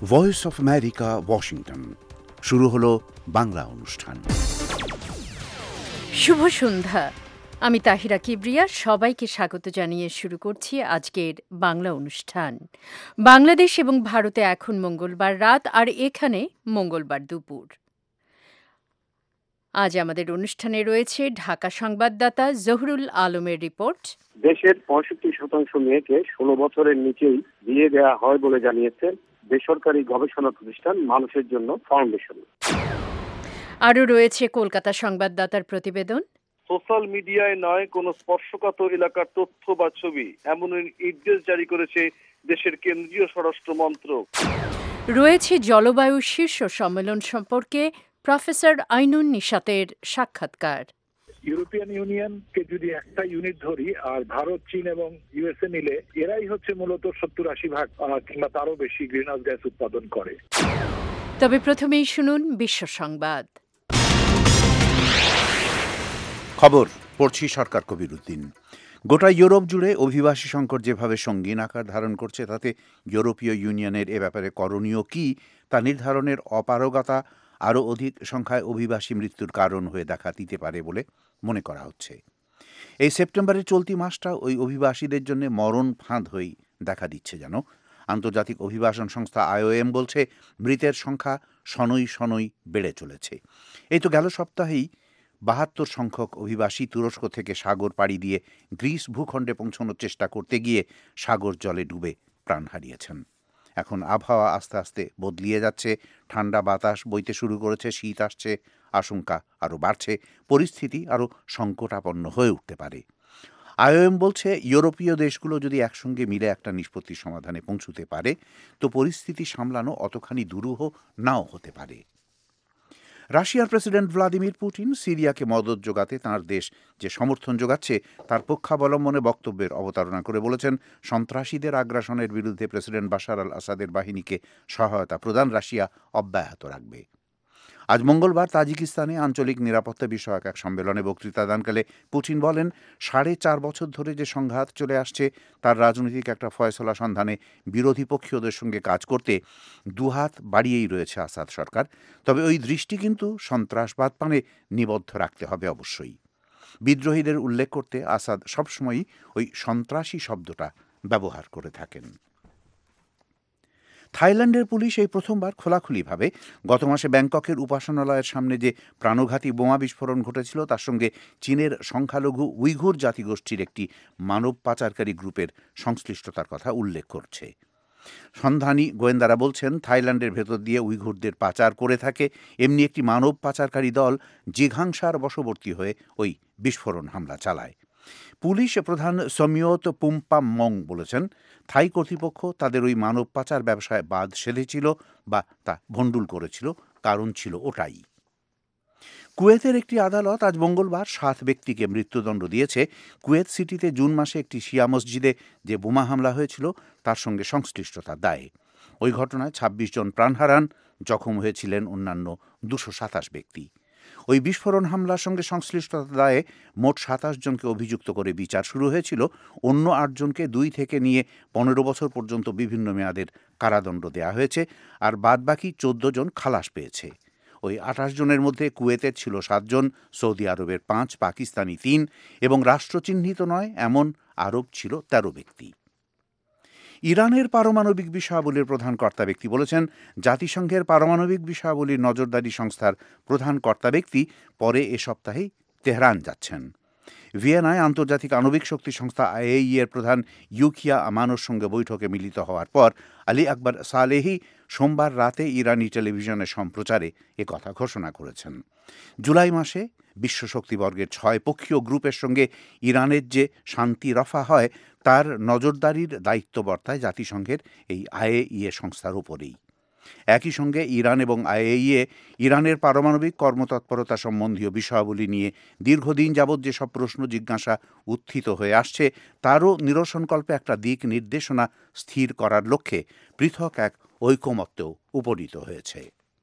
Voice of America, Washington. শুরু হলো বাংলা অনুষ্ঠান। শুভ সন্ধ্যা। আমি তাহিরা কিবরিয়া সবাইকে স্বাগত জানিয়ে শুরু করছি আজকের বাংলা অনুষ্ঠান। বাংলাদেশ এবং ভারতে এখন মঙ্গলবার রাত, আর এখানে মঙ্গলবার দুপুর। আজ আমাদের অনুষ্ঠানে রয়েছে ঢাকা সংবাদদাতা জহুরুল আলমের রিপোর্ট। দেশের 65% মেয়েকে 16 বছরের নিচেই বিয়ে দেওয়া হয় বলে জানিয়েছে বেসরকারি গবেষণা প্রতিষ্ঠান মানুষের জন্য ফাউন্ডেশন। আরও রয়েছে কলকাতা সংবাদদাতার প্রতিবেদন। সোশ্যাল মিডিয়ায় নয়, কোনো স্পর্শকাতর এলাকার তথ্য বা ছবি এমন নির্দেশ জারি করেছে দেশের কেন্দ্রীয় স্বরাষ্ট্র মন্ত্রক। রয়েছে জলবায়ু শীর্ষ সম্মেলন সম্পর্কে প্রফেসর আইনুন নিশাতের সাক্ষাৎকার। ইউরোপিয়ান ইউনিয়নকে যদি একটা ইউনিট ধরি, আর ভারত, চীন এবং ইউএসএ মিলে এরাই হচ্ছে মূলত 70-80 ভাগ কিংবা তারও বেশি গ্রিনহাউস গ্যাস উৎপাদন করে। তবে প্রথমেই শুনুন বিশ্ব সংবাদ। খবর পড়ছি সরকার কবির উদ্দিন। গোটা ইউরোপ জুড়ে অভিবাসী সংকট যেভাবে সঙ্গীন আকার ধারণ করছে, তাতে ইউরোপীয় ইউনিয়নের এ ব্যাপারে করণীয় কী তা নির্ধারণের অপারগতা আরও অধিক সংখ্যায় অভিবাসী মৃত্যুর কারণ হয়ে দেখা দিতে পারে বলে মনে করা হচ্ছে। এই সেপ্টেম্বরের চলতি মাসটা ওই অভিবাসীদের জন্য মরণ ফাঁদ হয়েই দেখা দিচ্ছে যেন। আন্তর্জাতিক অভিবাসন সংস্থা IOM বলছে, মৃতের সংখ্যা শনৈ শনৈ বেড়ে চলেছে। এই তো গেল সপ্তাহেই 72 সংখ্যক অভিবাসী তুরস্ক থেকে সাগর পাড়ি দিয়ে গ্রিস ভূখণ্ডে পৌঁছানোর চেষ্টা করতে গিয়ে সাগর জলে ডুবে প্রাণ হারিয়েছেন। এখন আবহাওয়া আস্তে আস্তে বদলিয়ে যাচ্ছে, ঠান্ডা বাতাস বইতে শুরু করেছে, শীত আসছে, আশঙ্কা আরও বাড়ছে, পরিস্থিতি আরও সংকটাপন্ন হয়ে উঠতে পারে। IOM বলছে, ইউরোপীয় দেশগুলো যদি একসঙ্গে মিলে একটা নিষ্পত্তির সমাধানে পৌঁছতে পারে, তো পরিস্থিতি সামলানো অতখানি দুরূহ নাও হতে পারে। রাশিয়ার প্রেসিডেন্ট ভ্লাদিমির পুতিন সিরিয়াকে মদদ যোগাতে তাঁর দেশ যে সমর্থন যোগাচ্ছে তার পক্ষাবলম্বনে বক্তব্যের অবতারণা করে বলেছেন, সন্ত্রাসীদের আগ্রাসনের বিরুদ্ধে প্রেসিডেন্ট বাশার আল আসাদের বাহিনীকে সহায়তা প্রদান রাশিয়া অব্যাহত রাখবে। আজ মঙ্গলবার তাজিকিস্তানে আঞ্চলিক নিরাপত্তা বিষয়ক এক সম্মেলনে বক্তৃতা দানকালে পুতিন বলেন, 4.5 বছর ধরে যে সংঘাত চলে আসছে তার রাজনৈতিক একটা ফয়সলা সন্ধানে বিরোধী পক্ষীয়দের সঙ্গে কাজ করতে দুহাত বাড়িয়েই রয়েছে আসাদ সরকার। তবে ওই দৃষ্টি কিন্তু সন্ত্রাসবাদ পানে নিবদ্ধ রাখতে হবে অবশ্যই। বিদ্রোহীদের উল্লেখ করতে আসাদ সবসময়ই ওই সন্ত্রাসী শব্দটা ব্যবহার করে থাকেন। থাইল্যান্ডের পুলিশ এই প্রথমবার খোলাখুলিভাবে গত মাসে ব্যাংককের উপাসনালয়ের সামনে যে প্রাণঘাতী বোমা বিস্ফোরণ ঘটেছিল তার সঙ্গে চীনের সংখ্যালঘু উইঘুর জাতিগোষ্ঠীর একটি মানব পাচারকারী গ্রুপের সংশ্লিষ্টতার কথা উল্লেখ করছে। সন্ধানী গোয়েন্দারা বলছেন, থাইল্যান্ডের ভেতর দিয়ে উইঘুরদের পাচার করে থাকে এমনি একটি মানব পাচারকারী দল জিঘাংসার বশবর্তী হয়ে ওই বিস্ফোরণ হামলা চালায়। পুলিশ প্রধান সমিয়ত পুম্পামং বলেছেন, থাই কর্তৃপক্ষ তাদের ওই মানব পাচার ব্যবসায় বাদ সেধেছিল বা তা ভণ্ডুল করেছিল, কারণ ছিল ওটাই। কুয়েতের একটি আদালত আজ মঙ্গলবার 7 ব্যক্তিকে মৃত্যুদণ্ড দিয়েছে কুয়েত সিটিতে জুন মাসে একটি শিয়া মসজিদে যে বোমা হামলা হয়েছিল তার সঙ্গে সংশ্লিষ্টতার দায়ে। ওই ঘটনায় 26 জন প্রাণ হারান, জখম হয়েছিলেন অন্যান্য 227 ব্যক্তি। ওই বিস্ফোরণ হামলার সঙ্গে সংশ্লিষ্টতার দায়ে মোট 27 জনকে অভিযুক্ত করে বিচার শুরু হয়েছিল। অন্য 8 জনকে 2 থেকে নিয়ে 15 বছর পর্যন্ত বিভিন্ন মেয়াদের কারাদণ্ড দেওয়া হয়েছে, আর বাদবাকি 14 জন খালাস পেয়েছে। ওই 28 জনের মধ্যে কুয়েতের ছিল 7 জন, সৌদি আরবের 5, পাকিস্তানি 3 এবং রাষ্ট্রচিহ্নিত নয় এমন আরব ছিল 13 ব্যক্তি। ইরানের পারমাণবিক বিষয়াবলীর প্রধান কর্তা ব্যক্তি বলেছেন, জাতিসংঘের পারমাণবিক বিষয়াবলীর নজরদারি সংস্থার প্রধান কর্তা ব্যক্তি পরে এ সপ্তাহেই তেহরান যাচ্ছেন। ভিয়েনায় আন্তর্জাতিক আণবিক শক্তি সংস্থা IAEA এর প্রধান ইউকিয়া আমানোর সঙ্গে বৈঠকে মিলিত হওয়ার পর আলী আকবর সালেহি সোমবার রাতে ইরানি টেলিভিশনের সম্প্রচারে কথা ঘোষণা করেছেন। জুলাই মাসে বিশ্ব শক্তিবর্গের 6 পক্ষীয় গ্রুপের সঙ্গে ইরানের যে শান্তি রফা হয় তার নজরদারির দায়িত্ব বর্তায় জাতিসংঘের এই IAEA সংস্থার উপরেই। একই সঙ্গে ইরান এবং IAEA ইরানের পারমাণবিক কর্মতৎপরতা সম্বন্ধীয় বিষয়াবলী নিয়ে দীর্ঘদিন যাবৎ যেসব প্রশ্ন জিজ্ঞাসা উত্থিত হয়ে আসছে তারও নিরসনকল্পে একটা দিক নির্দেশনা স্থির করার লক্ষ্যে পৃথক এক ঐকমত্যেও উপনীত হয়েছে।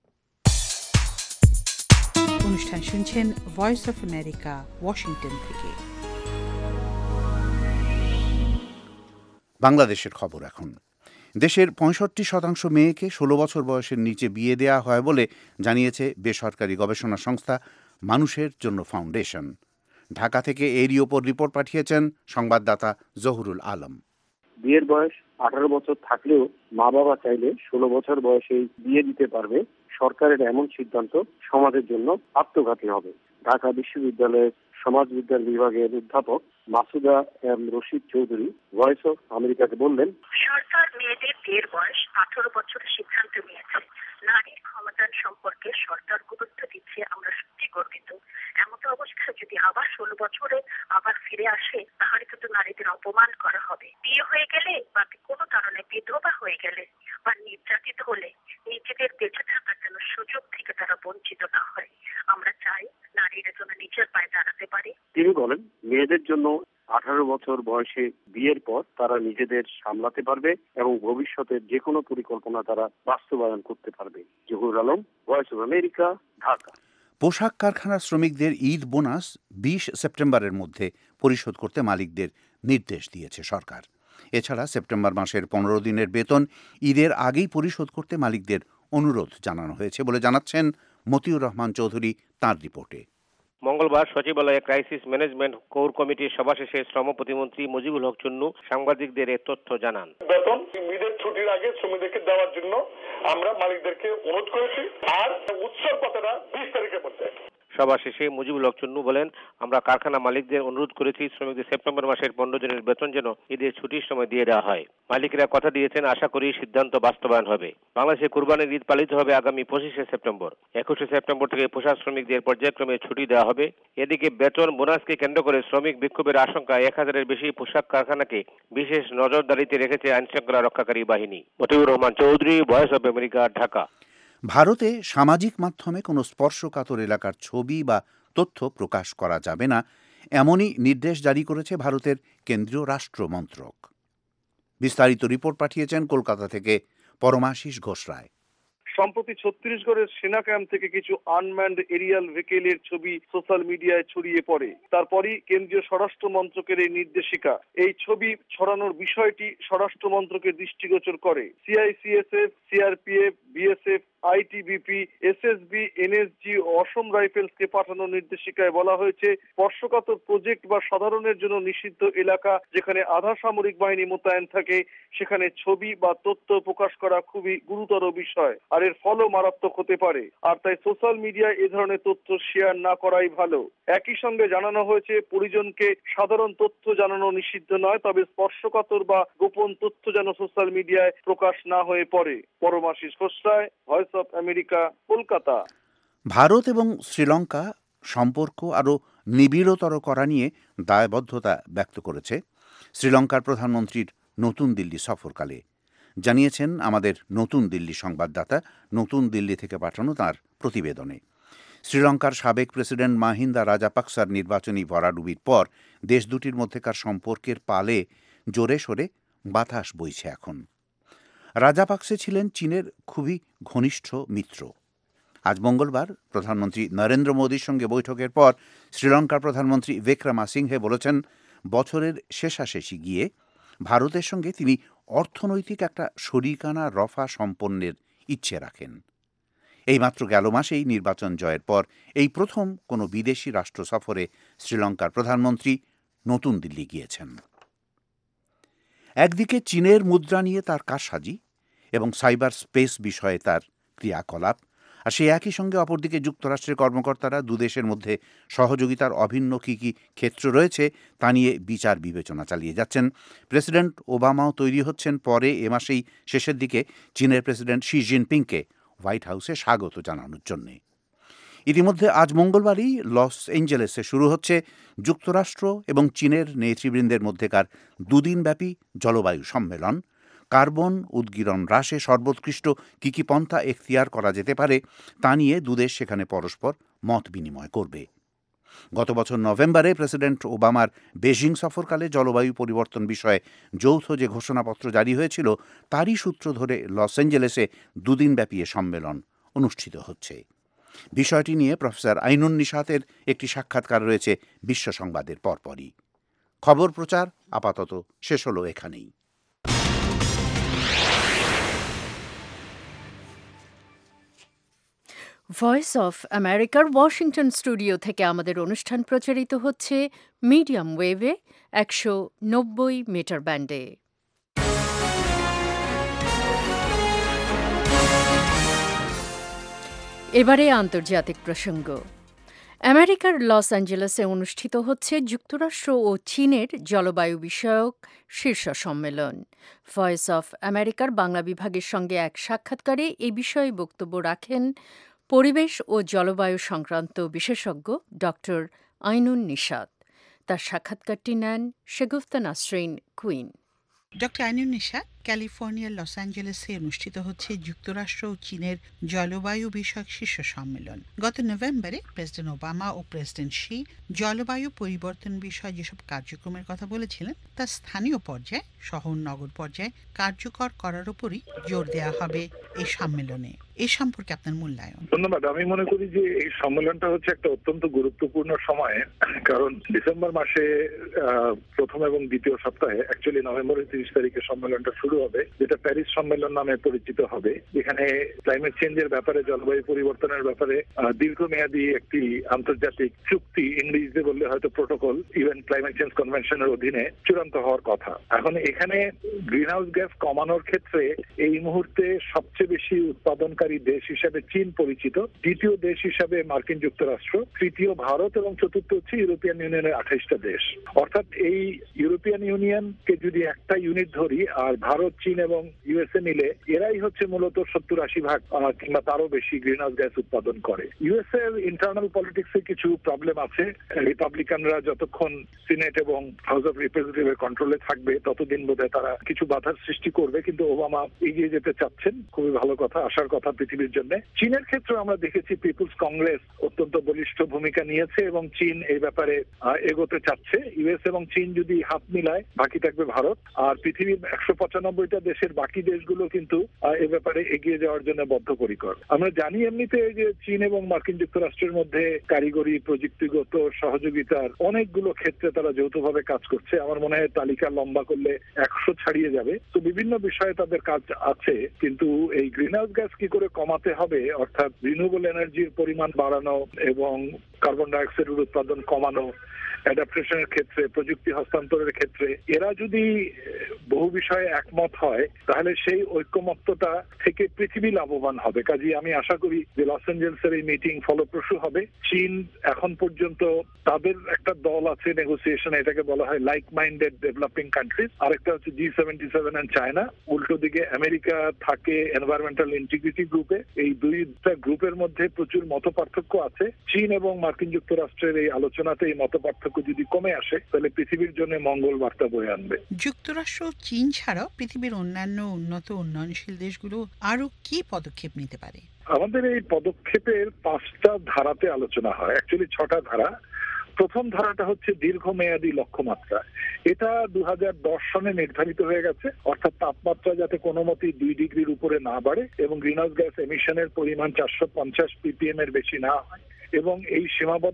অনুষ্ঠান শুনছেন ভয়েস অফ আমেরিকা, ওয়াশিংটন থেকে। বাংলাদেশের খবর এখন। দেশের ৬৫% মেয়েকে ১৬ বছর বয়সের নিচে বিয়ে দেয়া হয় বলে জানিয়েছে বেসরকারি গবেষণা সংস্থা মানুষের জন্য ফাউন্ডেশন। ঢাকা থেকে এরই ওপর রিপোর্ট পাঠিয়েছেন সংবাদদাতা জহুরুল আলম। বিয়ের বয়স 18 বছর থাকলেও মা বাবা চাইলে 16 বছর বয়সেই বিয়ে দিতে পারবে। সরকারের এমন সিদ্ধান্ত সমাজের জন্য আত্মঘাতী হবে। ঢাকা বিশ্ববিদ্যালয়ের সমাজবিজ্ঞান বিভাগের অধ্যাপক Masuda M Rashid Chowdhury voice of আমেরিকাকে বললেন, সরকার মেয়েদের বিয়ের বয়স 18 বছরের সিদ্ধান্ত নিয়েছে। নারীর ক্ষমতায়ন সম্পর্কে সরকার গুরুত্ব দিচ্ছে, আমরা সত্যি গর্বিত। এমত অবস্থায় যদি আবার 16 বছরে আবার ফিরে আসে, তাহলে কিন্তু নারীদের অপমান করা হবে। বিয়ে হয়ে গেলে বা কোনো কারণে বিধবা হয়ে গেলে বা নির্যাতিত হলে নিজেদের বেঁচে থাকার জন্য সুযোগ থেকে তারা বঞ্চিত না হয়। আমরা চাই নারীরা যেন নিজের পায়ে দাঁড়াতে পারে। তিনি বলেন, মেয়েদের জন্য 18 বছর বয়সে বিয়ের পর তারা নিজেদের সামলাতে পারবে এবং ভবিষ্যতের যে কোনো পরিকল্পনা তারা বাস্তবায়ন করতে পারবে। Johurul Alam, voice of America, Dhaka. পোশাক কারখানার শ্রমিকদের ঈদ বোনাস 20 সেপ্টেম্বরের মধ্যে পরিশোধ করতে মালিকদের নির্দেশ দিয়েছে সরকার। এছাড়া সেপ্টেম্বর মাসের 15 দিনের বেতন ঈদের আগেই পরিশোধ করতে মালিকদের অনুরোধ জানানো হয়েছে বলে জানাচ্ছেন মতিউর রহমান চৌধুরী তাঁর রিপোর্টে। মঙ্গলবার সচিবালয়ে ক্রাইসিস ম্যানেজমেন্ট কোর কমিটির সভা শেষে শ্রম প্রতিমন্ত্রী মুজিবুল হক চুন্নু সাংবাদিকদের এই তথ্য জানান। বেতন ঈদের ছুটির আগে শ্রমিকদেরকে দেওয়ার জন্য আমরা মালিকদেরকে অনুরোধ করেছি, আর উৎসব কথাটা 20 তারিখে পড়ছে। সভা শেষে মুজিবুল হক চুন্নু বলেন, আমরা কারখানা মালিকদের অনুরোধ করেছি শ্রমিকদের সেপ্টেম্বর মাসের 15 দিনের বেতন যেন ঈদের ছুটির সময় দিয়ে দেওয়া হয়। মালিকরা কথা দিয়েছেন, আশা করি সিদ্ধান্ত বাস্তবায়ন হবে। বাংলাদেশে কুরবানির ঈদ পালিত হবে আগামী 25 সেপ্টেম্বর। 21 সেপ্টেম্বর থেকে পোশাক শ্রমিকদের পর্যায়ক্রমে ছুটি দেওয়া হবে। এদিকে বেতন বোনাসকে কেন্দ্র করে শ্রমিক বিক্ষোভের আশঙ্কা 1000-এর বেশি পোশাক কারখানাকে বিশেষ নজরদারিতে রেখেছে আইনশৃঙ্খলা রক্ষাকারী বাহিনী। Motiur Rahman Chowdhury, voice of America, Dhaka. ভারতে সামাজিক মাধ্যমে কোনো স্পর্শকাতর এলাকার ছবি বা তথ্য প্রকাশ করা যাবে না, এমনই নির্দেশ জারি করেছে ভারতের কেন্দ্রীয় রাষ্ট্রমন্ত্রক। বিস্তারিত রিপোর্ট পাঠিয়েছেন কলকাতা থেকে পরমাশিস ঘোষ রায়। সম্প্রতি ছত্তিশগড়ের সেনা ক্যাম্প থেকে কিছু আনম্যান্ড এরিয়াল ভেহিকেলের ছবি সোশ্যাল মিডিয়ায় ছড়িয়ে পড়ে। তারপরই কেন্দ্রীয় স্বরাষ্ট্র মন্ত্রকের এই নির্দেশিকা। এই ছবি ছড়ানোর বিষয়টি স্বরাষ্ট্র মন্ত্রকের দৃষ্টিগোচর করে। CICSF, CRPF, BSF, ITBP, SSB, NSG ও অসম রাইফেলসকে পাঠানো নির্দেশিকায় বলা হয়েছে, স্পর্শকাতর প্রজেক্ট বা সাধারণের জন্য নিষিদ্ধ এলাকা যেখানে আধা সামরিক বাহিনী মোতায়েন থাকে, সেখানে ছবি বা তথ্য প্রকাশ করা খুবই গুরুতর বিষয়, আর এর ফলও মারাত্মক হতে পারে। আর তাই সোশ্যাল মিডিয়ায় এ ধরনের তথ্য শেয়ার না করাই ভালো। একই সঙ্গে জানানো হয়েছে, পরিজনকে সাধারণ তথ্য জানানো নিষিদ্ধ নয়, তবে স্পর্শকাতর বা গোপন তথ্য যেন সোশ্যাল মিডিয়ায় প্রকাশ না হয়ে পড়ে। Paramashis Ghosh Roy, voice of America, Kolkata. Bharat এবং শ্রীলঙ্কা সম্পর্ক আরও নিবিড়তর করা নিয়ে দায়বদ্ধতা ব্যক্ত করেছে শ্রীলঙ্কার প্রধানমন্ত্রীর নতুন দিল্লি সফরকালে, জানিয়েছেন আমাদের নতুন দিল্লি সংবাদদাতা নতুন দিল্লি থেকে পাঠানো তাঁর প্রতিবেদনে। শ্রীলঙ্কার সাবেক প্রেসিডেন্ট মাহিন্দা রাজাপাকসার নির্বাচনী ভরাডুবির পর দেশ দুটির মধ্যেকার সম্পর্কের পালে জোরে সোরে বাতাস বইছে এখন। রাজাপাকসে ছিলেন চীনের খুবই ঘনিষ্ঠ মিত্র। আজ মঙ্গলবার প্রধানমন্ত্রী নরেন্দ্র মোদীর সঙ্গে বৈঠকের পর শ্রীলঙ্কার প্রধানমন্ত্রী উইক্রমাসিংহে বলেছেন, বছরের শেষাশেষি গিয়ে ভারতের সঙ্গে তিনি অর্থনৈতিক একটা শরিকানা রফা সম্পন্নের ইচ্ছে রাখেন। এইমাত্র গেল মাসেই নির্বাচন জয়ের পর এই প্রথম কোনো বিদেশি রাষ্ট্র সফরে শ্রীলঙ্কার প্রধানমন্ত্রী নতুন দিল্লি গিয়েছেন। একদিকে চীনের মুদ্রা নিয়ে তার কারসাজি এবং সাইবার স্পেস বিষয়ে তার ক্রিয়াকলাপ, আর সেই একই সঙ্গে অপরদিকে যুক্তরাষ্ট্রের কর্মকর্তারা দুদেশের মধ্যে সহযোগিতার অভিন্ন কী কী ক্ষেত্র রয়েছে তা নিয়ে বিচার বিবেচনা চালিয়ে যাচ্ছেন। প্রেসিডেন্ট ওবামাও তৈরি হচ্ছেন পরে এ মাসেই শেষের দিকে চীনের প্রেসিডেন্ট শি জিনপিংকে হোয়াইট হাউসে স্বাগত জানানোর জন্যে। ইতিমধ্যে আজ মঙ্গলবারই লস এঞ্জেলেসে শুরু হচ্ছে যুক্তরাষ্ট্র এবং চীনের নেতৃবৃন্দের মধ্যেকার দুদিনব্যাপী জলবায়ু সম্মেলন। কার্বন উদ্গীরণ হ্রাসে সর্বোৎকৃষ্ট কী কী পন্থা এখতিয়ার করা যেতে পারে তা নিয়ে দুদেশ সেখানে পরস্পর মত বিনিময় করবে। গত বছর নভেম্বরে প্রেসিডেন্ট ওবামার বেজিং সফরকালে জলবায়ু পরিবর্তন বিষয়ে যৌথ যে ঘোষণাপত্র জারি হয়েছিল তারই সূত্র ধরে লস এঞ্জেলেসে দুদিনব্যাপী এ সম্মেলন অনুষ্ঠিত হচ্ছে। বিষয়টি নিয়ে প্রফেসর আইনুন নিশাতের একটি সাক্ষাৎকার রয়েছে বিশ্ব সংবাদের পরপরই। খবর প্রচার আপাতত শেষ হলো এখানেই। ভয়েস অফ আমেরিকার ওয়াশিংটন স্টুডিও থেকে আমাদের অনুষ্ঠান প্রচারিত হচ্ছে মিডিয়াম ওয়েভে ১৯০ মিটার ব্যান্ডে। এবারে আন্তর্জাতিক প্রসঙ্গ। আমেরিকার লস অ্যাঞ্জেলেসে অনুষ্ঠিত হচ্ছে যুক্তরাষ্ট্র ও চীনের জলবায়ু বিষয়ক শীর্ষ সম্মেলন। ভয়েস অফ আমেরিকার বাংলা বিভাগের সঙ্গে এক সাক্ষাৎকারে এ বিষয়ে বক্তব্য রাখেন পরিবেশ ও জলবায়ু সংক্রান্ত বিশেষজ্ঞ ডক্টর আইনুন নিশাত। তার সাক্ষাৎকারটি নেন শেগুফতা নাসরিন কুইন। ডক্টর আইনুন নিশাত, ক্যালিফোর্নিয়ার লস অ্যাঞ্জেলেসে অনুষ্ঠিত হচ্ছে যুক্তরাষ্ট্র ও চীনের জলবায়ু বিষয়ক শীর্ষ সম্মেলন। গত নভেম্বরে প্রেসিডেন্ট ওবামা ও প্রেসিডেন্ট শি জলবায়ু পরিবর্তন বিষয়ে যেসব কার্যক্রমের কথা বলেছিলেন তা স্থানীয় পর্যায়ে, শহর নগর পর্যায়ে কার্যকর করার উপরই জোর দেওয়া হবে এই সম্মেলনে। এই সম্পর্কে আপনার মূল্যায়ন? ধন্যবাদ। আমি মনে করি যে এই সম্মেলনটা হচ্ছে একটা অত্যন্ত গুরুত্বপূর্ণ সময়, কারণ ডিসেম্বর মাসে প্রথম এবং দ্বিতীয় সপ্তাহে, অ্যাকচুয়ালি নভেম্বরের 30 তারিখে সম্মেলনটা শুরু হবে, যেটা প্যারিস সম্মেলন নামে পরিচিত হবে। এখানে ক্লাইমেট চেঞ্জের ব্যাপারে, জলবায়ু পরিবর্তনের ব্যাপারে দীর্ঘমেয়াদী একটি আন্তর্জাতিক চুক্তি, ইংরেজিতে বললে হয়তো প্রোটোকল, ইভেন ক্লাইমেট চেঞ্জ কনভেনশনের অধীনে চূড়ান্ত হওয়ার কথা। এখন এখানে গ্রিনহাউস গ্যাস কমানোর ক্ষেত্রে এই মুহূর্তে সবচেয়ে বেশি উৎপাদনকারী দেশ হিসেবে চীন পরিচিত, দ্বিতীয় দেশ হিসাবে মার্কিন যুক্তরাষ্ট্র, তৃতীয় ভারত এবং চতুর্থ হচ্ছে ইউরোপিয়ান ইউনিয়নের 28টা দেশ। অর্থাৎ এই ইউরোপিয়ান ইউনিয়নকে যদি একটা ইউনিট ধরি, আর ভারত, চীন এবং ইউএসএ মিলে এরাই হচ্ছে মূলত 70-80 ভাগ কিংবা তারও বেশি গ্রিনহাউস গ্যাস উৎপাদন করে। ইউএসএ এর ইন্টারনাল পলিটিক্সে কিছু প্রবলেম আছে। রিপাবলিকানরা যতক্ষণ সিনেট এবং হাউস অফ রিপ্রেজেন্টেটিভের কন্ট্রোলে থাকবে ততদিন বোধহয় তারা কিছু বাধার সৃষ্টি করবে, কিন্তু ওবামা এগিয়ে যেতে চাচ্ছেন, খুবই ভালো কথা, আশার কথা পৃথিবীর জন্য। চীনের ক্ষেত্রে আমরা দেখেছি পিপুলস কংগ্রেস অত্যন্ত বলিষ্ঠ ভূমিকা নিয়েছে এবং চীন এই ব্যাপারে এগোতে চাচ্ছে। ইউএস এবং চীন যদি হাত মিলায়, বাকি থাকবে ভারত, আর পৃথিবীর 195টা দেশের বাকি দেশগুলো কিন্তু এ ব্যাপারে এগিয়ে যাওয়ার জন্য বদ্ধপরিকর। আমরা জানি এমনিতে যে চীন এবং মার্কিন যুক্তরাষ্ট্রের মধ্যে কারিগরি, প্রযুক্তিগত সহযোগিতার অনেকগুলো ক্ষেত্রে তারা যৌথভাবে কাজ করছে। আমার মনে হয় তালিকা লম্বা করলে 100 ছাড়িয়ে যাবে। তো বিভিন্ন বিষয়ে তাদের কাজ আছে, কিন্তু এই গ্রিনহাউস গ্যাস কি করে কমাতে হবে, অর্থাৎ রিনিউয়েবল এনার্জির পরিমাণ বাড়ানো এবং কার্বন ডাইঅক্সাইডের উৎপাদন কমানো, অ্যাডাপ্টেশনের ক্ষেত্রে, প্রযুক্তি হস্তান্তরের ক্ষেত্রে এরা যদি বহু বিষয়ে একমত হয়, তাহলে সেই ঐক্যমত্যটা থেকে পৃথিবী লাভবান হবে। কাজেই আমি আশা করি যে লস অ্যাঞ্জেলেসের এই মিটিং ফলপ্রসূ হবে। চীন এখন পর্যন্ত তাদের একটা দল আছে নেগোসিয়েশন, এটাকে বলা হয় লাইক মাইন্ডেড ডেভেলপিং কান্ট্রিজ, আরেকটা হচ্ছে G77 এন্ড চায়না। উল্টো দিকে আমেরিকা থাকে এনভায়রনমেন্টাল ইন্টিগ্রিটি গ্রুপে। এই দুইটা গ্রুপের মধ্যে প্রচুর মতপার্থক্য আছে। চীন এবং মার্কিন যুক্তরাষ্ট্রের এই আলোচনাতে এই মতপার্থক্য যদি কমে আসে, তাহলে পৃথিবীর জন্য মঙ্গল বার্তা বয়ে আনবে। যুক্তরাষ্ট্র, চীন ছাড়াও পৃথিবীর অন্যান্য উন্নত উন্নয়নশীল দেশগুলো আরো কি পদক্ষেপ নিতে পারে? আমাদের এই পদক্ষেপের 5টা ধারাতে আলোচনা হয়, অ্যাকচুয়ালি 6টা ধারা। প্রথম ধারাটা হচ্ছে দীর্ঘমেয়াদী লক্ষ্যমাত্রা। এটা 2010 সনে নির্ধারিত হয়ে গেছে, অর্থাৎ তাপমাত্রা যাতে কোনো মতেই 2 ডিগ্রির উপরে না বাড়ে এবং গ্রিনহাউস গ্যাস এমিশনের পরিমাণ 450 ppm এর বেশি না হয়, এবং এই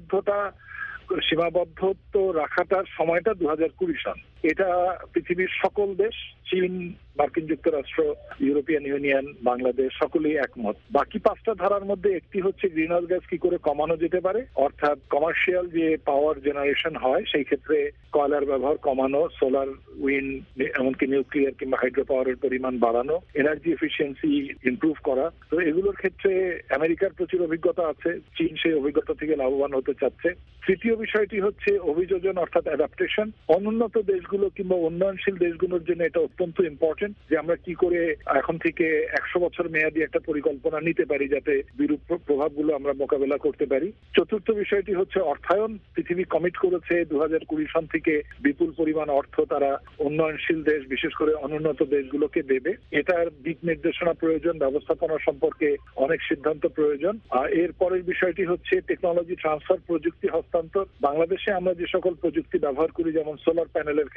সীমাবদ্ধত্ব রাখাটার সময়টা 2020 সন। এটা পৃথিবীর সকল দেশ, চীন, মার্কিন যুক্তরাষ্ট্র, ইউরোপিয়ান ইউনিয়ন, বাংলাদেশ সকলেই একমত। বাকি 5টা ধারার মধ্যে একটি হচ্ছে গ্রিনহাউস গ্যাস কি করে কমানো যেতে পারে, অর্থাৎ কমার্শিয়াল যে পাওয়ার জেনারেশন হয় সেই ক্ষেত্রে কয়লার ব্যবহার কমানো, সোলার, উইন্ড, এমনকি নিউক্লিয়ার কিংবা হাইড্রো পাওয়ারের পরিমাণ বাড়ানো, এনার্জি এফিসিয়েন্সি ইমপ্রুভ করা। তো এগুলোর ক্ষেত্রে আমেরিকার প্রচুর অভিজ্ঞতা আছে, চীন সেই অভিজ্ঞতা থেকে লাভবান হতে চাচ্ছে। তৃতীয় বিষয়টি হচ্ছে অভিযোজন, অর্থাৎ অ্যাডাপ্টেশন। অনুন্নত দেশগুলো কিংবা উন্নয়নশীল দেশগুলোর জন্য এটা অত্যন্ত ইম্পর্টেন্ট যে আমরা কি করে এখন থেকে 100 বছর মেয়াদী একটা পরিকল্পনা নিতে পারি যাতে বিরূপ প্রভাবগুলো আমরা মোকাবেলা করতে পারি। চতুর্থ বিষয়টি হচ্ছে অর্থায়ন। পৃথিবী কমিট করেছে 2020 সন থেকে বিপুল পরিমাণ অর্থ তারা উন্নয়নশীল দেশ, বিশেষ করে অনুন্নত দেশগুলোকে দেবে। এটার দিক নির্দেশনা প্রয়োজন, ব্যবস্থাপনা সম্পর্কে অনেক সিদ্ধান্ত প্রয়োজন। আর এর পরের বিষয়টি হচ্ছে টেকনোলজি ট্রান্সফার, প্রযুক্তি হস্তান্তর। বাংলাদেশে আমরা যে সকল প্রযুক্তি ব্যবহার করি, যেমন সোলার প্যানেলের ক্ষেত্রে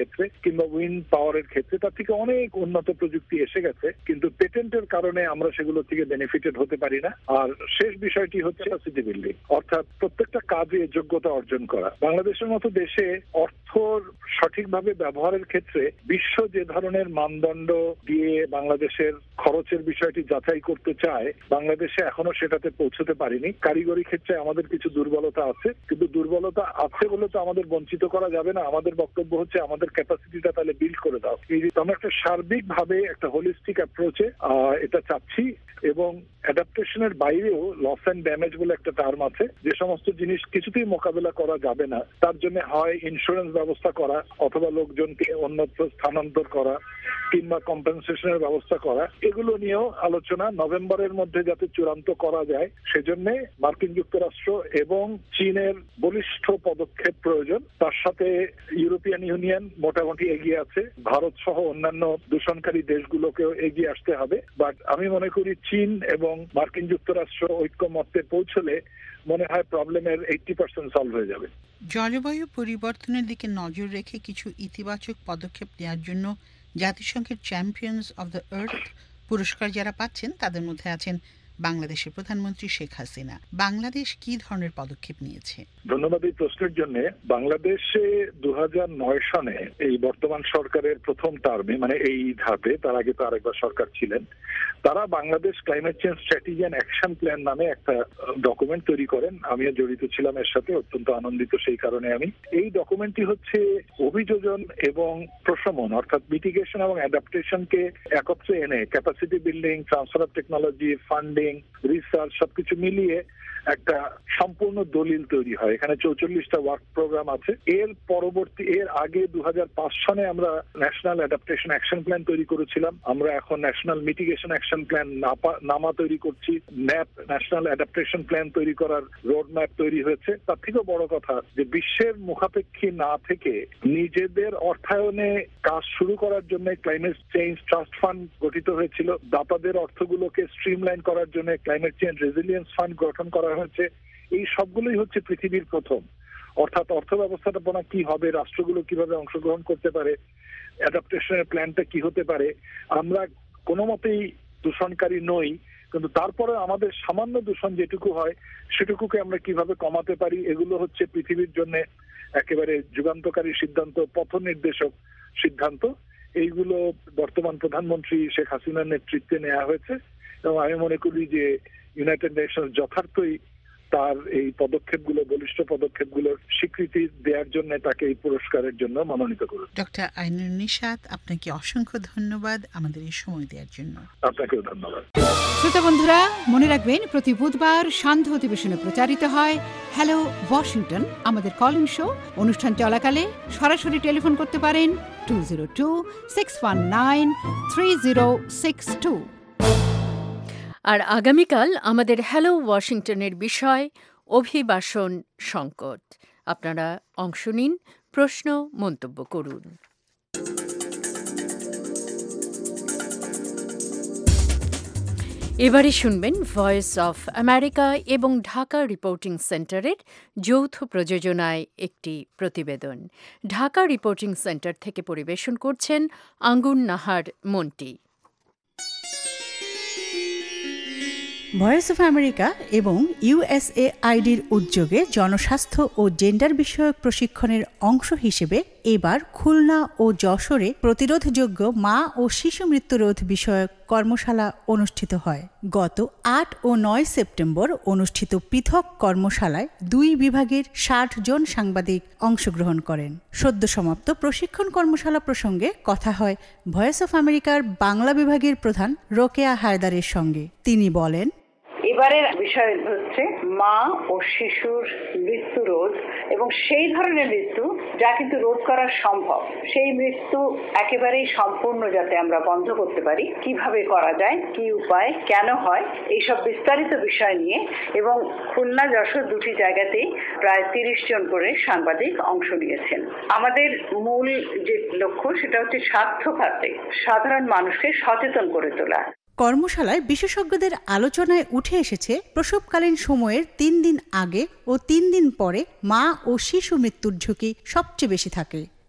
ক্ষেত্রে কিংবা উইন্ড পাওয়ারের ক্ষেত্রে তার থেকে অনেক উন্নত প্রযুক্তি এসে গেছে, কিন্তু পেটেন্টের কারণে আমরা সেগুলো থেকে বেনিফিটেড হতে পারি না। আর শেষ বিষয়টি হচ্ছে ক্যাপাসিটি বিল্ডিং, অর্থাৎ প্রত্যেকটা কাজে যোগ্যতা অর্জন করা। বাংলাদেশের মতো দেশে অর্থর সঠিকভাবে ব্যবহারের ক্ষেত্রে বিশ্ব যে ধরনের মানদণ্ড দিয়ে বাংলাদেশের খরচের বিষয়টি যাচাই করতে চায়, বাংলাদেশে এখনো সেটাতে পৌঁছতে পারিনি। কারিগরি ক্ষেত্রে আমাদের কিছু দুর্বলতা আছে, কিন্তু দুর্বলতা আছে বলে তো আমাদের বঞ্চিত করা যাবে না। আমাদের বক্তব্য হচ্ছে আমাদের ক্যাপাসিটিটা তাহলে বিল্ড করে দাও। এই যে আমরা একটা সার্বিকভাবে একটা হোলিস্টিক অ্যাপ্রোচে এটা চাচ্ছি, এবং অ্যাডাপ্টেশনের বাইরেও লস অ্যান্ড ড্যামেজ বলে একটা টার্ম আছে, যে সমস্ত জিনিস কিছুতেই মোকাবেলা করা যাবে না তার জন্য হয় ইন্স্যুরেন্স ব্যবস্থা করা, অথবা লোকজনকে অন্যত্র স্থানান্তর করা, কিংবা কম্পেনসেশনের ব্যবস্থা করা। এগুলো নিয়েও আলোচনা নভেম্বরের মধ্যে যাতে চূড়ান্ত করা যায়, সেজন্য মার্কিন যুক্তরাষ্ট্র এবং চীনের বলিষ্ঠ পদক্ষেপ প্রয়োজন। তার সাথে ইউরোপিয়ান ইউনিয়ন মোটামুটি এগিয়ে আছে, ভারত সহ অন্যান্য দূষণকারী দেশগুলোকেও এগিয়ে আসতে হবে। বাট আমি মনে করি চীন এবং মার্কিন যুক্তরাষ্ট্র ঐক্যমত্যে পৌঁছলে মনে হয় প্রবলেমের 80% সলভ হয়ে যাবে। জলবায়ু পরিবর্তনের দিকে নজর রেখে কিছু ইতিবাচক পদক্ষেপ নেওয়ার জন্য জাতিসংঘের চ্যাম্পিয়ন্স অব দ্য আর্থ পুরস্কার যারা পাচ্ছেন তাদের মধ্যে আছেন বাংলাদেশের প্রধানমন্ত্রী শেখ হাসিনা। বাংলাদেশ কি ধরনের পদক্ষেপ নিয়েছে? ধন্যবাদ এই প্রশ্নের জন্য। বাংলাদেশে 2009 সনে এই বর্তমান সরকারের প্রথম টার্মে, মানে এই ধাপে, তার আগে তো আরেকবার সরকার ছিলেন, তারা Bangladesh climate change strategy and action plan নামে একটা ডকুমেন্ট তৈরি করেন। আমিও জড়িত ছিলাম এর সাথে, অত্যন্ত আনন্দিত সেই কারণে আমি। এই ডকুমেন্টটি হচ্ছে অভিযোজন এবং প্রশমন, অর্থাৎ মিটিগেশন এবং অ্যাডাপ্টেশনকে একত্রে এনে capacity building, transfer of technology, funding, research সবকিছু মিলিয়ে একটা সম্পূর্ণ দলিল তৈরি হয়। এখানে 44টা ওয়ার্ক প্রোগ্রাম আছে। এর আগে 2005 সনে আমরা ন্যাশনাল অ্যাডাপ্টেশন অ্যাকশন প্ল্যান তৈরি করেছিলাম। আমরা এখন ন্যাশনাল মিটিগেশন অ্যাকশন প্ল্যান নামা তৈরি করছি। ন্যাপ, ন্যাশনাল অ্যাডাপ্টেশন প্ল্যান তৈরি করার রোড ম্যাপ তৈরি হয়েছে। তার থেকেও বড় কথা যে বিশ্বের মুখাপেক্ষী না থেকে নিজেদের অর্থায়নে কাজ শুরু করার জন্য ক্লাইমেট চেঞ্জ ট্রাস্ট ফান্ড গঠিত হয়েছিল। দাতাদের অর্থগুলোকে স্ট্রিমলাইন করার জন্য ক্লাইমেট চেঞ্জ রেজিলিয়েন্স ফান্ড গঠন করা হয়েছে। এই সবগুলোই হচ্ছে পৃথিবীর প্রথম। অর্থাৎ অর্থ ব্যবস্থাপনা কি হবে, রাষ্ট্রগুলো কিভাবে অংশগ্রহণ করতে পারে, অ্যাডাপ্টেশনের প্ল্যানটা কি হতে পারে। আমরা কোনো মতেই দূষণকারী নই, কিন্তু তারপরে আমাদের সামান্য দূষণ যেটুকু হয় সেটুকুকে আমরা কিভাবে কমাতে পারি, এগুলো হচ্ছে পৃথিবীর জন্য একেবারে যুগান্তকারী সিদ্ধান্ত, পথ নির্দেশক সিদ্ধান্ত। এইগুলো বর্তমান প্রধানমন্ত্রী শেখ হাসিনার নেতৃত্বে নেওয়া হয়েছে, এবং আমি মনে করি যে ইউনাইটেড নেশনস যথার্থই তার এই পদক্ষেপগুলো, বলিষ্ঠ পদক্ষেপগুলোর স্বীকৃতি দেওয়ার জন্য তাকে এই পুরস্কারের জন্য মনোনীত করেছে। ডক্টর আইনুন নিশাত, আপনাকে অসংখ্য ধন্যবাদ আমাদের এই সময় দেওয়ার জন্য। আপনাকেও ধন্যবাদ। শ্রোতা বন্ধুরা, মনে রাখবেন প্রতি বুধবার সান্ধ্য অধিবেশনে প্রচারিত হয় হ্যালো ওয়াশিংটন, আমাদের কলিং শো। অনুষ্ঠান চলাকালে সরাসরি টেলিফোন করতে পারেন 202-619-3062। আর আগামীকাল আমাদের হ্যালো ওয়াশিংটনের বিষয় অভিবাসন সংকট। আপনারা অংশ নিন, প্রশ্ন মন্তব্য করুন। এবারে শুনবেন ভয়েস অফ আমেরিকা এবং ঢাকা রিপোর্টিং সেন্টারের যৌথ প্রযোজনায় একটি প্রতিবেদন। ঢাকা রিপোর্টিং সেন্টার থেকে পরিবেশন করছেন Angur Nahar Monti. Voice of America এবং ইউএসএআইডির উদ্যোগে জনস্বাস্থ্য ও জেন্ডার বিষয়ক প্রশিক্ষণের অংশ হিসেবে এবার খুলনা ও যশোরে প্রতিরোধযোগ্য মা ও শিশু মৃত্যুরোধ বিষয়ক কর্মশালা অনুষ্ঠিত হয়। গত 8 ও 9 সেপ্টেম্বর অনুষ্ঠিত পৃথক কর্মশালায় 2 বিভাগের 60 জন সাংবাদিক অংশগ্রহণ করেন। সদ্য সমাপ্ত প্রশিক্ষণ কর্মশালা প্রসঙ্গে কথা হয় ভয়েস অফ আমেরিকার বাংলা বিভাগের প্রধান রোকেয়া হায়দারের সঙ্গে। তিনি বলেন, এবারের বিষয় হচ্ছে মা ও শিশুর মৃত্যু রোধ, এবং সেই ধরনের মৃত্যু যা কিন্তু রোধ করা সম্ভব। সেই মৃত্যু একেবারেই সম্পূর্ণ যাতে আমরা বন্ধ করতে পারি, কিভাবে করা যায়, কি উপায়, কেন হয়, এইসব বিস্তারিত বিষয় নিয়ে। এবং খুলনা যশোর দুটি জায়গাতেই প্রায় 30 জন করে সাংবাদিক অংশ নিয়েছেন। আমাদের মূল যে লক্ষ্য সেটা হচ্ছে স্বাস্থ্যখাতে সাধারণ মানুষকে সচেতন করে তোলা। কর্মশালায় বিশেষজ্ঞদের আলোচনায় উঠে এসেছে প্রসবকালীন সময়ের 3 দিন আগে ও 3 দিন পরে মা ও শিশু মৃত্যুর ঝুঁকি সবচেয়ে বেশি থাকে।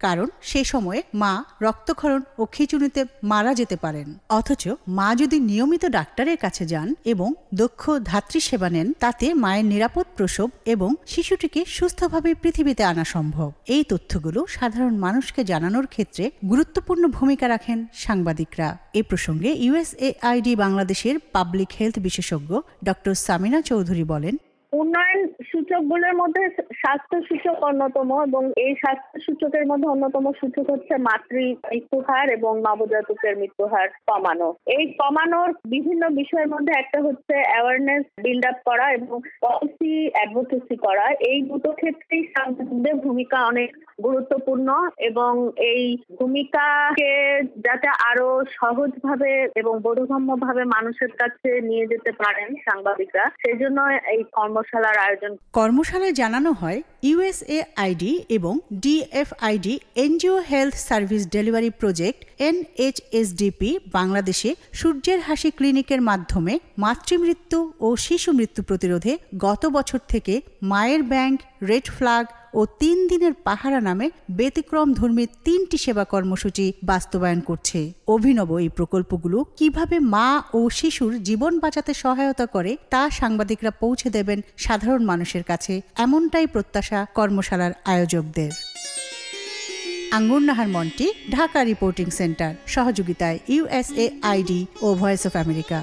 কারণ সে সময়ে মা রক্তক্ষরণ ও খিঁচুনিতে মারা যেতে পারেন। অথচ মা যদি নিয়মিত ডাক্তারের কাছে যান এবং দক্ষ ধাত্রী সেবা নেন, তাতে মায়ের নিরাপদ প্রসব এবং শিশুটিকে সুস্থভাবে পৃথিবীতে আনা সম্ভব। এই তথ্যগুলো সাধারণ মানুষকে জানানোর ক্ষেত্রে গুরুত্বপূর্ণ ভূমিকা রাখেন সাংবাদিকরা। এ প্রসঙ্গে USAID বাংলাদেশের পাবলিক হেলথ বিশেষজ্ঞ ডক্টর সামিনা চৌধুরী বলেন, উন্নয়ন সূচকগুলোর মধ্যে স্বাস্থ্য সূচক অন্যতম, এবং এই স্বাস্থ্য সূচকের মধ্যে অন্যতম সূচক হচ্ছে মাতৃ মৃত্যু হার এবং নবজাতকের মৃত্যু হার কমানো। এই কমানোর বিভিন্ন বিষয়ের মধ্যে একটা হচ্ছে অ্যাওয়ারনেস বিল্ড আপ করা এবং পলিসি অ্যাডভোকেসি করা। এই দুটো ক্ষেত্রেই সাংবাদিকদের ভূমিকা অনেক গুরুত্বপূর্ণ, এবং এই ভূমিকাকে যাতে আরো সহজভাবে এবং বোধগম্যভাবে মানুষের কাছে নিয়ে যেতে পারেন সাংবাদিকরা, সেই জন্য এই কর্মশালার আয়োজন। কর্মশালায় জানানো হয় USAID এবং DFID NGO health service delivery project NHSDP বাংলাদেশে সূর্যের হাসি ক্লিনিকের মাধ্যমে মাতৃমৃত্যু ও শিশু মৃত্যু প্রতিরোধে গত বছর থেকে মায়ের ব্যাংক, রেড ফ্ল্যাগ ও 3 দিনের পাহারা নামে ব্যতিক্রমধর্মী 3টি সেবা কর্মসূচি বাস্তবায়ন করছে। অভিনব এই প্রকল্পগুলো কিভাবে মা ও শিশুর জীবন বাঁচাতে সহায়তা করে তা সাংবাদিকরা পৌঁছে দেবেন সাধারণ মানুষের কাছে, এমনটাই প্রত্যাশা কর্মশালার আয়োজকদের। আঙ্গুর নাহার মন্টি, ঢাকা রিপোর্টিং সেন্টার, সহযোগিতায় USAID ও ভয়েস অফ আমেরিকা।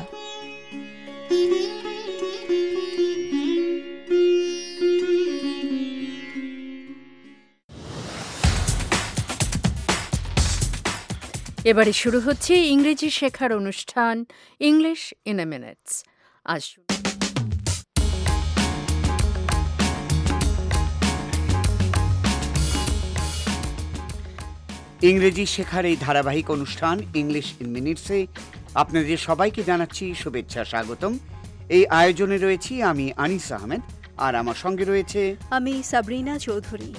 এবারে শুরু হচ্ছে ইংরেজি শেখার অনুষ্ঠান ইংলিশ ইন এ মিনিটস। আজ ইংরেজি শেখার এই ধারাবাহিক অনুষ্ঠান ইংলিশ ইন মিনিটসে আপনাদের সবাইকে জানাচ্ছি শুভেচ্ছা, স্বাগতম। এই আয়োজনে রয়েছি আমি আনিস আহমেদ, আর আমার সঙ্গে রয়েছে আমি সাবরিনা চৌধুরী।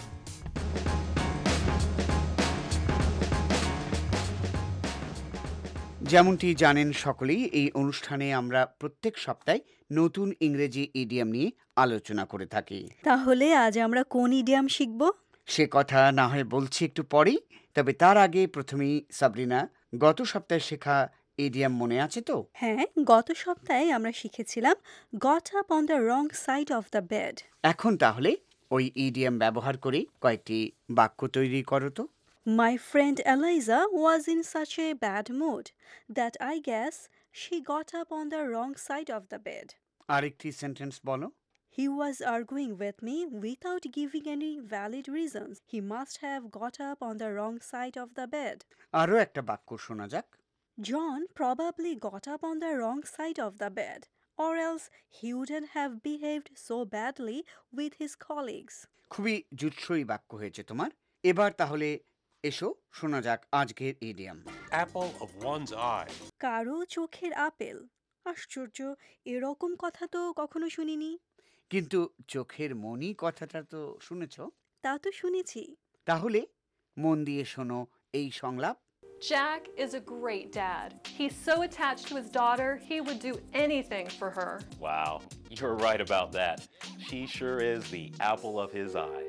যেমনটি জানেন সকলেই, এই অনুষ্ঠানে আমরা প্রত্যেক সপ্তাহে নতুন ইংরেজি ইডিয়াম নিয়ে আলোচনা করে থাকি। তাহলে আজ আমরা কোন ইডিয়াম শিখব? সে কথা না হয় বলছি একটু পরেই, তবে তার আগে প্রথমেই সাবরিনা, গত সপ্তাহে শেখা ইডিয়াম মনে আছে তো? হ্যাঁ, গত সপ্তাহে আমরা শিখেছিলাম got up on the wrong side of the bed. এখন তাহলে ওই ইডিয়াম ব্যবহার করে কয়েকটি বাক্য তৈরি করো তো। My friend Eliza was in such a bad mood that I guess she got up on the wrong side of the bed. আরেকটি সেন্টেন্স বলো। He was arguing with me without giving any valid reasons. He must have got up on the wrong side of the bed. আরও একটা বাক্য শোনা যাক। John probably got up on the wrong side of the bed, or else he wouldn't have behaved so badly with his colleagues. খুবই জুৎসই বাক্য হয়েছে তোমার। এবার তাহলে এসো শোনা যাক আজকের idiom. Apple of one's eye. কারো চোখের আপেল। আশ্চর্য, এরকম কথা তো কখনো শুনিনি। কিন্তু চোখের মনি কথাটা তো শুনেছ? তা তো শুনেছি। তাহলে মন দিয়ে শোনো এই সংলাপ। Jack is a great dad. He's so attached to his daughter, he would do anything for her. Wow, you're right about that. She sure is the apple of his eye.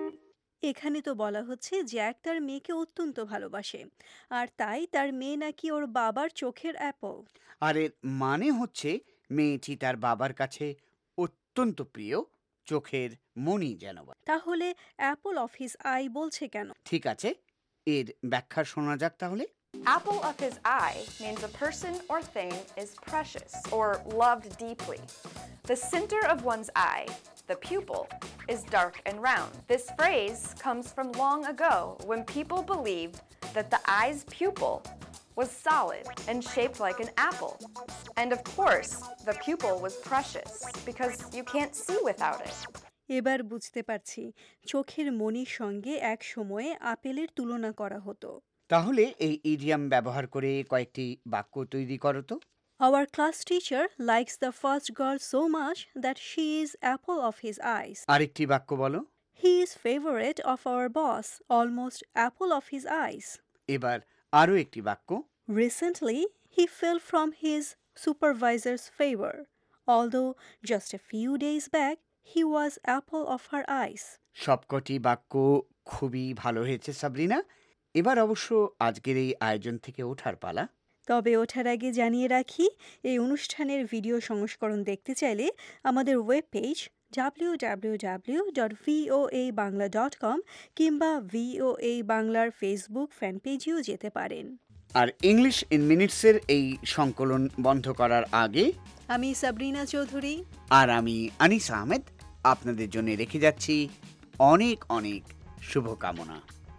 এখানে তো বলা হচ্ছে জ্যাক তার মেয়েকে অত্যন্ত ভালোবাসে, আর তাই তার মেয়ে নাকি ওর বাবার চোখের অ্যাপল। আর এর মানে হচ্ছে মেয়েটি তার বাবার কাছে অত্যন্ত প্রিয়, চোখের মণি যেন। তাহলে অ্যাপল অফ হিজ আই বলছে কেন? ঠিক আছে, এর ব্যাখ্যা শোনা যাক তাহলে। Apple of his eye means a person or thing is precious or loved deeply. The center of one's eye, the pupil, is dark and round. This phrase comes from long ago when people believed that the eye's pupil was solid and shaped like an apple. And of course, the pupil was precious because you can't see without it. এবার বুঝতে পারছি, চোখের মণির সঙ্গে এক সময়ে আপেলের তুলনা করা হতো। তাহলে এই ইডিয়াম ব্যবহার করে কয়েকটি বাক্য তৈরি করো তো। Our class teacher likes the first girl so much that she is apple of his eyes. আরেকটি বাক্য বলো। He is favorite of our boss, almost apple of his eyes. এবার আরও একটি বাক্য। Recently, he fell from his supervisor's favor. Although just a few days back, He was apple of her eyes. সবকটি বাক্য খুবই ভালো হয়েছে সাবরিনা। এবার অবশ্য আজকের এই আয়োজন থেকে ওঠার পালা। তবে ওঠার আগে জানিয়ে রাখি, এই অনুষ্ঠানের ভিডিও সংস্করণ দেখতে চাইলে আমাদের ওয়েব পেজ www.voabangla.com কিংবা VOA বাংলার ফেসবুক ফ্যান পেজেও যেতে পারেন। আর ইংলিশ ইন মিনিটসের এই সংকলন বন্ধ করার আগে আমি সাবরিনা চৌধুরী আর আমি আনিস আহমেদ আপনাদের জন্য রেখে যাচ্ছি অনেক অনেক শুভকামনা।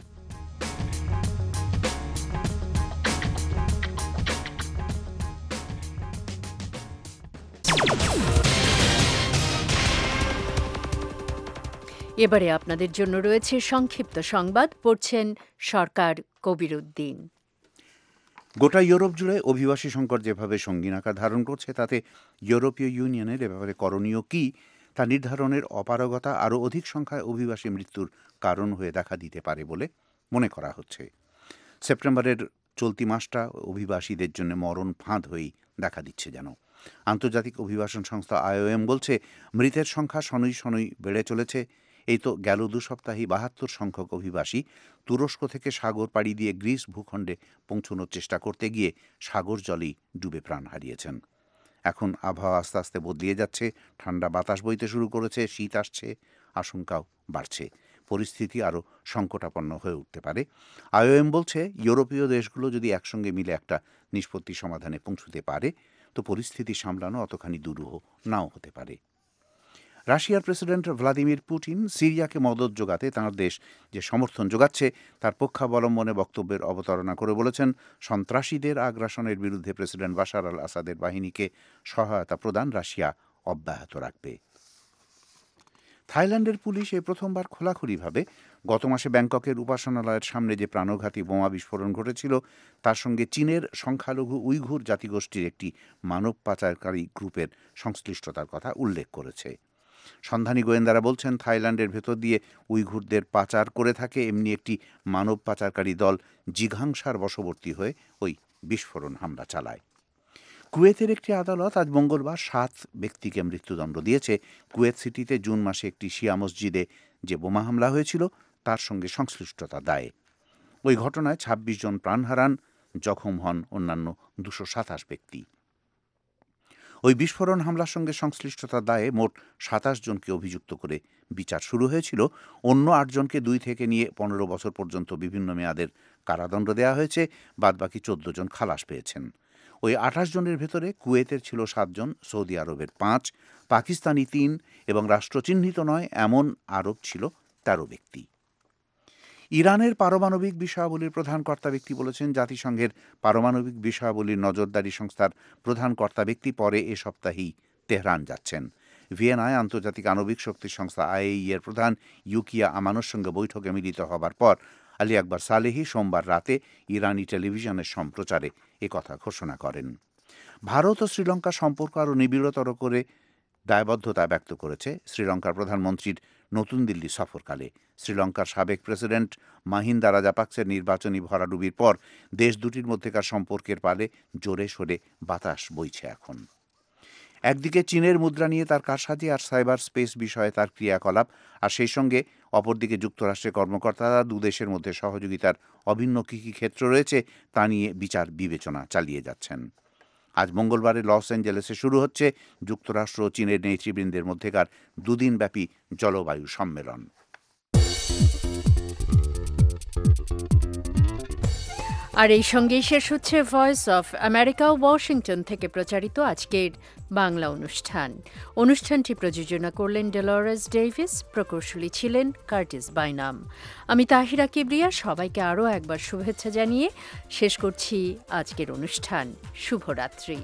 এবারে আপনাদের জন্য রয়েছে সংক্ষিপ্ত সংবাদ, পড়ছেন সরকার কবিরউদ্দিন। গোটা ইউরোপ জুড়ে অভিবাসী সংকট যেভাবে সঙ্গীন আকার ধারণ করছে, তাতে ইউরোপীয় ইউনিয়নের এ ব্যাপারে করণীয় কী তা নির্ধারণের অপারগতা আরও অধিক সংখ্যায় অভিবাসী মৃত্যুর কারণ হয়ে দেখা দিতে পারে বলে মনে করা হচ্ছে। সেপ্টেম্বরের চলতি মাসটা অভিবাসীদের জন্য মরণ ফাঁদ হয়েই দেখা দিচ্ছে যেন। আন্তর্জাতিক অভিবাসন সংস্থা IOM বলছে, মৃতের সংখ্যা শনৈ শনৈ বেড়ে চলেছে। এই তো গেল 2 সপ্তাহে 72 সংখ্যক অভিবাসী তুরস্ক থেকে সাগর পাড়ি দিয়ে গ্রিস ভূখণ্ডে পৌঁছানোর চেষ্টা করতে গিয়ে সাগর জলেই ডুবে প্রাণ হারিয়েছেন। এখন আবহাওয়া আস্তে আস্তে বদলিয়ে যাচ্ছে, ঠান্ডা বাতাস বইতে শুরু করেছে, শীত আসছে, আশঙ্কাও বাড়ছে। পরিস্থিতি আরও সংকটাপন্ন হয়ে উঠতে পারে। IOM বলছে, ইউরোপীয় দেশগুলো যদি একসঙ্গে মিলে একটা নিষ্পত্তি সমাধানে পৌঁছতে পারে তো পরিস্থিতি সামলানো অতখানি দুরূহ নাও হতে পারে। রাশিয়ার প্রেসিডেন্ট ভ্লাদিমির পুতিন সিরিয়াকে মদদ যোগাতে তাঁর দেশ যে সমর্থন যোগাচ্ছে তার পক্ষাবলম্বনে বক্তব্যের অবতারণা করে বলেছেন, সন্ত্রাসীদের আগ্রাসনের বিরুদ্ধে প্রেসিডেন্ট বাশার আল আসাদের বাহিনীকে সহায়তা প্রদান রাশিয়া অব্যাহত রাখবে। থাইল্যান্ডের পুলিশ এই প্রথমবার খোলাখুলিভাবে গত মাসে ব্যাংককের উপাসনালয়ের সামনে যে প্রাণঘাতী বোমা বিস্ফোরণ ঘটেছিল তার সঙ্গে চীনের সংখ্যালঘু উইঘুর জাতিগোষ্ঠীর একটি মানব পাচারকারী গ্রুপের সংশ্লিষ্টতার কথা উল্লেখ করেছে। সন্ধানী গোয়েন্দারা বলছেন, থাইল্যান্ডের ভেতর দিয়ে উইঘুরদের পাচার করে থাকে এমনি একটি মানব পাচারকারী দল জিঘাংসার বশবর্তী হয়ে ওই বিস্ফোরণ হামলা চালায়। কুয়েতের একটি আদালত আজ মঙ্গলবার 7 ব্যক্তিকে মৃত্যুদণ্ড দিয়েছে কুয়েত সিটিতে জুন মাসে একটি শিয়া মসজিদে যে বোমা হামলা হয়েছিল তার সঙ্গে সংশ্লিষ্টতা দায়ে। ওই ঘটনায় 26 জন প্রাণ হারান, জখম হন অন্যান্য 227 ব্যক্তি। ওই বিস্ফোরণ হামলার সঙ্গে সংশ্লিষ্টতার দায়ে মোট 27 জনকে অভিযুক্ত করে বিচার শুরু হয়েছিল। অন্য 8 জনকে 2 থেকে নিয়ে 15 বছর পর্যন্ত বিভিন্ন মেয়াদের কারাদণ্ড দেওয়া হয়েছে, বাদবাকি 14 জন খালাস পেয়েছেন। ওই 28 জনের ভেতরে কুয়েতের ছিল 7 জন, সৌদি আরবের 5, পাকিস্তানি 3 এবং রাষ্ট্রচিহ্নিত নয় এমন আরব ছিল 13 ব্যক্তি। ইরানের পারমাণবিক বিষয়াবলীর প্রধান কর্তা ব্যক্তি বলেছেন, জাতিসংঘের পারমাণবিক বিষয়াবলীর নজরদারি সংস্থার প্রধান কর্তা ব্যক্তি পরে এ সপ্তাহেই তেহরান যাচ্ছেন। ভিয়েনায় আন্তর্জাতিক আণবিক শক্তি সংস্থা IAEA এর প্রধান ইউকিয়া আমানোর সঙ্গে বৈঠকে মিলিত হবার পর আলী আকবর সালেহি সোমবার রাতে ইরানি টেলিভিশনের সম্প্রচারে একথা ঘোষণা করেন। ভারত ও শ্রীলঙ্কার সম্পর্ক আরও নিবিড়তর করে দায়বদ্ধতা ব্যক্ত করেছে শ্রীলঙ্কার প্রধানমন্ত্রীর নতুন দিল্লি সফরকালে। শ্রীলঙ্কার সাবেক প্রেসিডেন্ট মাহিন্দা রাজাপাকসের নির্বাচনী ভরাডুবির পর দেশ দুটির মধ্যেকার সম্পর্কের পালে জোরে সোরে বাতাস বইছে এখন। একদিকে চীনের মুদ্রা নিয়ে তার কারসাজি আর সাইবার স্পেস বিষয়ে তার ক্রিয়াকলাপ, আর সেই সঙ্গে অপরদিকে যুক্তরাষ্ট্রের কর্মকর্তারা দুদেশের মধ্যে সহযোগিতার অভিন্ন কী কী ক্ষেত্র রয়েছে তা নিয়ে বিচার বিবেচনা চালিয়ে যাচ্ছেন। আজ মঙ্গলবারে লস অ্যাঞ্জেলেসে শুরু হচ্ছে যুক্তরাষ্ট্র ও চীনের নেতৃবৃন্দের মধ্যেকার 2 দিনব্যাপী জলবায়ু সম্মেলন। আর এই সঙ্গেই শেষ হচ্ছে ভয়েস অফ আমেরিকা ওয়াশিংটন থেকে প্রচারিত আজকের বাংলা অনুষ্ঠান। অনুষ্ঠানটি প্রযোজনা করলেন ডেলরেস ডেভিস, প্রকৌশলী ছিলেন কার্টিস বাইনাম। আমি তাহিরা কিবরিয়া, সবাইকে আরও একবার শুভেচ্ছা জানিয়ে শেষ করছি আজকের অনুষ্ঠান। শুভরাত্রি।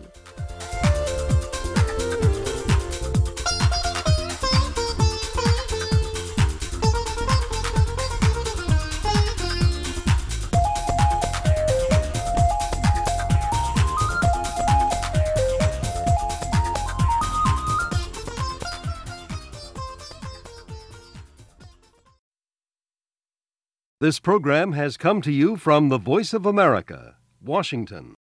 This program has come to you from the Voice of America, Washington.